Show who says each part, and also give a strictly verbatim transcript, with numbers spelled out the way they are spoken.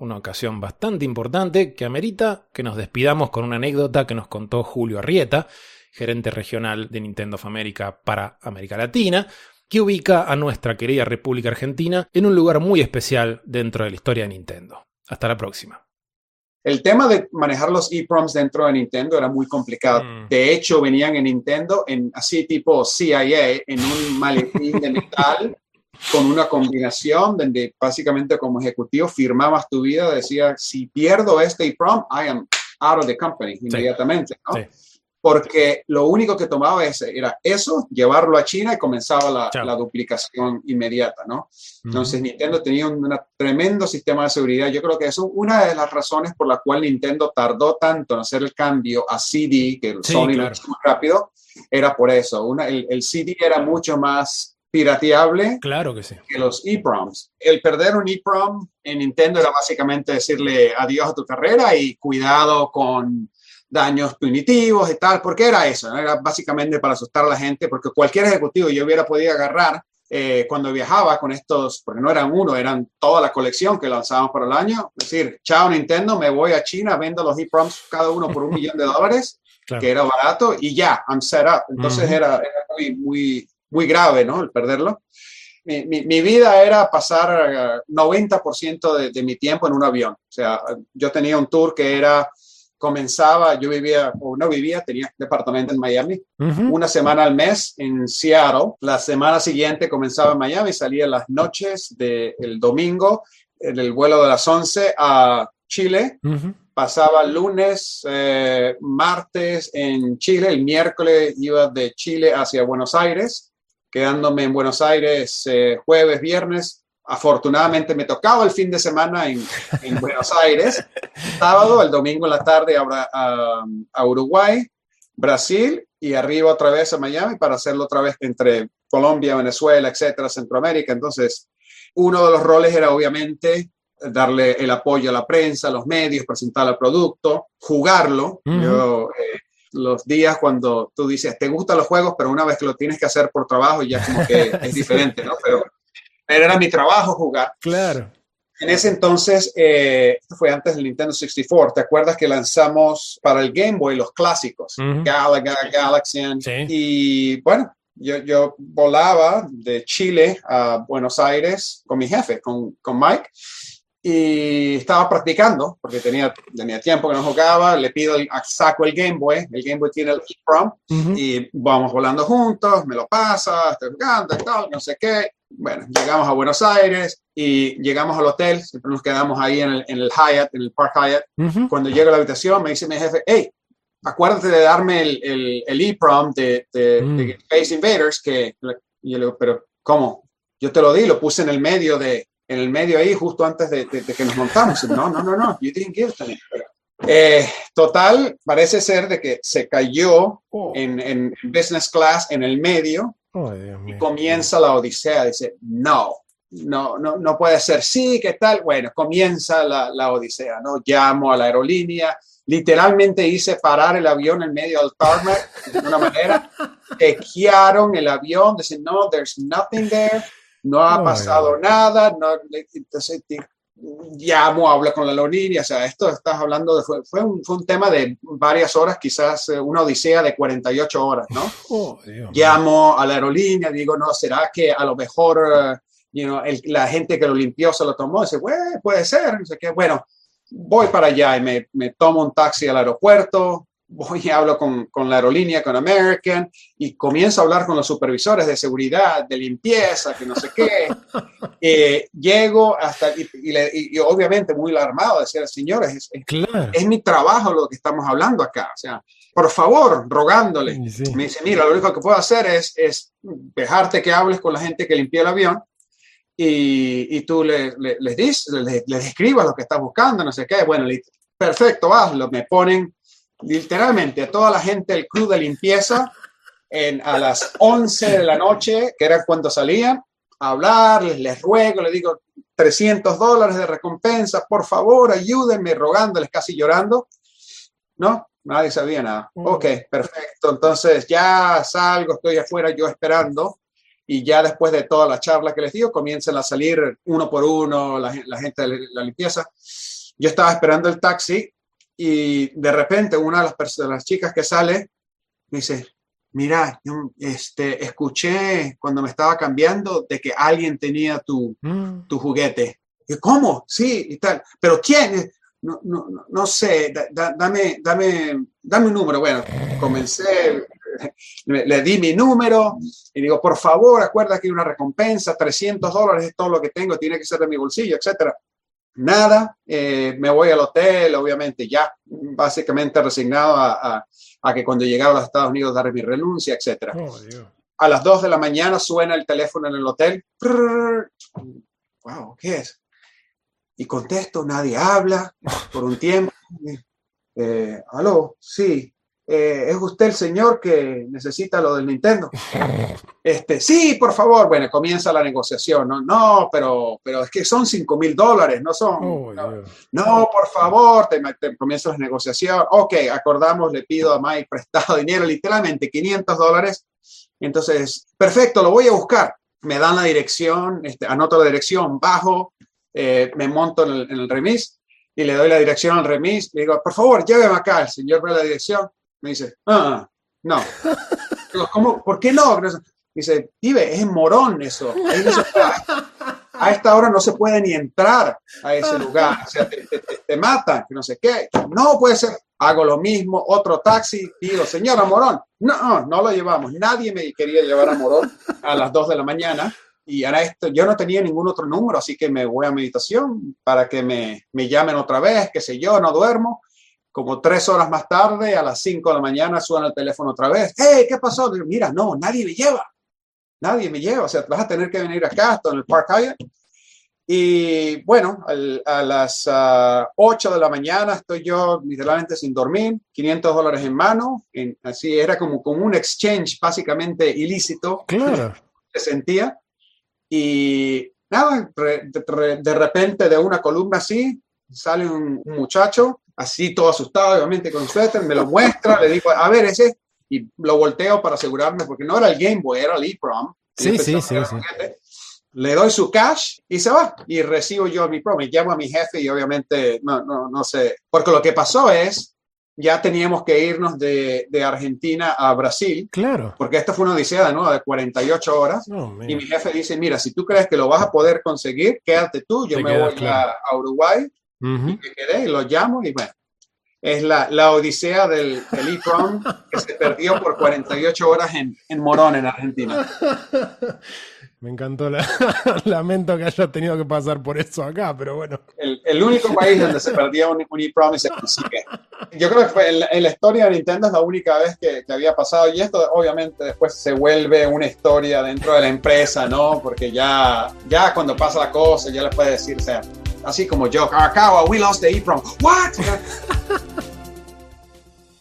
Speaker 1: una ocasión bastante importante que amerita que nos despidamos con una anécdota que nos contó Julio Arrieta, gerente regional de Nintendo of America para América Latina, que ubica a nuestra querida República Argentina en un lugar muy especial dentro de la historia de Nintendo. Hasta la próxima.
Speaker 2: El tema de manejar los EEPROMs dentro de Nintendo era muy complicado. Mm. De hecho, venían en Nintendo en así tipo C I A, en un maletín de metal con una combinación donde básicamente como ejecutivo firmabas tu vida, decía, si pierdo este EEPROM, I am out of the company inmediatamente, ¿no? Sí. Porque lo único que tomaba ese era eso, llevarlo a China y comenzaba la, la duplicación inmediata, ¿no? Uh-huh. Entonces, Nintendo tenía un una tremendo sistema de seguridad. Yo creo que eso es una de las razones por la cual Nintendo tardó tanto en hacer el cambio a C D, que el sí, Sony claro. lo hizo muy rápido, era por eso. Una, el, el C D era mucho más pirateable
Speaker 1: claro que, sí.
Speaker 2: que los EEPROMs. El perder un EEPROM en Nintendo era básicamente decirle adiós a tu carrera y cuidado con daños punitivos y tal, porque era eso, ¿no? Era básicamente para asustar a la gente, porque cualquier ejecutivo yo hubiera podido agarrar eh, cuando viajaba con estos, porque no eran uno, eran toda la colección que lanzábamos por el año, es decir, chao Nintendo, me voy a China, vendo los EEPROMs cada uno por un millón de dólares, claro. que era barato, y ya, I'm set up. Entonces uh-huh. era, era muy, muy, muy grave, ¿no? El perderlo. Mi, mi, mi vida era pasar uh, noventa por ciento de, de mi tiempo en un avión. O sea, yo tenía un tour que era comenzaba, yo vivía, o no vivía, tenía departamento en Miami, uh-huh. una semana al mes en Seattle, la semana siguiente comenzaba en Miami, salía las noches del domingo, en el vuelo de las once a Chile, uh-huh. pasaba lunes, eh, martes en Chile, el miércoles iba de Chile hacia Buenos Aires, quedándome en Buenos Aires eh, jueves, viernes. Afortunadamente me tocaba el fin de semana en, en Buenos Aires, sábado, el domingo en la tarde a, a, a Uruguay, Brasil y arriba otra vez a Miami para hacerlo otra vez entre Colombia, Venezuela, etcétera, Centroamérica. Entonces, uno de los roles era obviamente darle el apoyo a la prensa, a los medios, presentar el producto, jugarlo. Uh-huh. Yo, eh, los días cuando tú dices, te gustan los juegos, pero una vez que lo tienes que hacer por trabajo ya como que es diferente, ¿no? Pero Pero era mi trabajo jugar.
Speaker 1: Claro.
Speaker 2: En ese entonces, eh, esto fue antes del Nintendo sesenta y cuatro, ¿te acuerdas que lanzamos para el Game Boy los clásicos? Uh-huh. Galaga, Galaxian. Sí. Y bueno, yo, yo volaba de Chile a Buenos Aires con mi jefe, con, con Mike, y estaba practicando, porque tenía, tenía tiempo que no jugaba, le pido, el, saco el Game Boy, el Game Boy tiene el EEPROM, uh-huh. y vamos volando juntos, me lo pasa, estoy jugando, tal, no sé qué. Bueno, llegamos a Buenos Aires y llegamos al hotel, siempre nos quedamos ahí en el, en el Hyatt, en el Park Hyatt. Uh-huh. Cuando llego a la habitación me dice mi jefe, hey, acuérdate de darme el, el, el EEPROM de, de, mm. de Space Invaders, que, y yo le digo, pero ¿cómo? Yo te lo di, lo puse en el medio de, en el medio ahí, justo antes de, de, de que nos montamos. No, no, no, no, you didn't give it to me. Eh, total, parece ser de que se cayó oh. en, en business class en el medio. Oh, y comienza la odisea. Dice, no, no, no, no puede ser. Sí, ¿qué tal? Bueno, comienza la, la odisea, ¿no? Llamo a la aerolínea. Literalmente hice parar el avión en medio del tarmac de una manera. Chequearon el avión. Dicen, no, there's nothing there. No ha oh, pasado yeah. nada. No, entonces, llamo, hablo con la aerolínea. O sea, esto estás hablando de... Fue, fue, un, fue un tema de varias horas, quizás una odisea de cuarenta y ocho horas, ¿no? Oh, llamo a la aerolínea, digo, no, ¿será que a lo mejor uh, you know, el, la gente que lo limpió se lo tomó? Dice, bueno, puede ser, no sé qué. Bueno, voy para allá y me, me tomo un taxi al aeropuerto, voy y hablo con, con la aerolínea, con American, y comienzo a hablar con los supervisores de seguridad, de limpieza, que no sé qué. Eh, llego hasta, y, y, le, y, y obviamente muy alarmado, decía, señores, es, es, claro. es mi trabajo lo que estamos hablando acá, o sea, por favor, rogándole. Sí, sí. Me dice, mira, lo único que puedo hacer es, es dejarte que hables con la gente que limpió el avión, y, y tú le, le, les dices, les, les escribas lo que estás buscando, no sé qué. Bueno, perfecto, hazlo. Me ponen literalmente a toda la gente del club de limpieza en, a las once de la noche, que era cuando salían, a hablarles, les ruego, les digo trescientos dólares de recompensa, por favor, ayúdenme, rogándoles, casi llorando. No, nadie sabía nada. Mm. Ok, perfecto. Entonces ya salgo, estoy afuera yo esperando. Y ya después de toda la charla que les digo, comienzan a salir uno por uno la, la gente de la limpieza. yo estaba esperando el taxi y de repente una de las, personas, de las chicas que sale me dice, mira, yo, este, escuché cuando me estaba cambiando de que alguien tenía tu, mm. tu juguete. Y, ¿cómo? Sí, y tal. ¿Pero quién? No, no, no, no sé, da, da, dame, dame, dame un número. Bueno, comencé, le, le di mi número y digo, por favor, acuerda que hay una recompensa, trescientos dólares es todo lo que tengo, tiene que ser de mi bolsillo, etcétera. Nada, eh, me voy al hotel, obviamente ya, básicamente resignado a, a, a que cuando llegara a los Estados Unidos daré mi renuncia, etcétera. Oh, a las dos de la mañana suena el teléfono en el hotel. Wow, ¿qué es? Y contesto, nadie habla por un tiempo. Eh, Aló, sí. Eh, ¿Es usted el señor que necesita lo del Nintendo? Este, sí, por favor. Bueno, comienza la negociación. No, no pero, pero es que son cinco mil dólares, no son. Oh, no, no, por favor, te, te comienza la negociación. Ok, acordamos, le pido a Mike prestado dinero, literalmente quinientos dólares. Entonces, perfecto, lo voy a buscar. Me dan la dirección, este, anoto la dirección, bajo, eh, me monto en el, en el remis y le doy la dirección al remis. Le digo, por favor, lléveme acá. El señor ve la dirección. Me dice, ah, no. Digo, ¿cómo? ¿Por qué no? Dice, pibe, es en Morón eso. Ahí no se puede, a esta hora no se puede ni entrar a ese lugar. O sea, te, te, te matan, que no sé qué. No puede ser. Hago lo mismo, otro taxi. Digo, señora Morón. No, no lo llevamos. Nadie me quería llevar a Morón a las dos de la mañana. Y ahora esto, yo no tenía ningún otro número, así que me voy a mi habitación para que me, me llamen otra vez, qué sé yo, no duermo. Como tres horas más tarde, a las cinco de la mañana, suena el teléfono otra vez. ¡Hey! ¿Qué pasó? Digo, mira, no, nadie me lleva. Nadie me lleva. O sea, vas a tener que venir acá, estoy en el Park Hyatt. Y bueno, al, a las uh, ocho de la mañana estoy yo literalmente sin dormir, quinientos dólares en mano. En, así era como, como un exchange básicamente ilícito.
Speaker 1: Claro.
Speaker 2: Se sentía. Y nada, re, de, de repente de una columna así, sale un, un muchacho, así todo asustado, obviamente con suéter, me lo muestra, le digo, a ver, ese, y lo volteo para asegurarme, porque no era el Game Boy, era el EEPROM.
Speaker 1: Sí, sí, sí, sí.
Speaker 2: Le doy su cash y se va, y recibo yo mi EEPROM, y llamo a mi jefe y obviamente, no, no, no sé, porque lo que pasó es, ya teníamos que irnos de, de Argentina a Brasil.
Speaker 1: Claro.
Speaker 2: Porque esta fue una odisea, ¿no? De cuarenta y ocho horas. Oh, y mi jefe dice, mira, si tú crees que lo vas a poder conseguir, quédate tú, yo Te me quedas, voy claro. a, a Uruguay. Uh-huh. Y me quedé y lo llamo y bueno, es la, la odisea del, del EEPROM que se perdió por cuarenta y ocho horas en, en Morón, en Argentina.
Speaker 1: Me encantó, la, lamento que hayas tenido que pasar por eso acá, pero bueno.
Speaker 2: El, el único país donde se perdía un, un EEPROM y se consigue. Yo creo que fue en, en la historia de Nintendo es la única vez que, que había pasado, y esto obviamente después se vuelve una historia dentro de la empresa, ¿no? Porque ya, ya cuando pasa la cosa ya les puede decir, o sea, así como yo, Arakawa, we lost the EEPROM. What?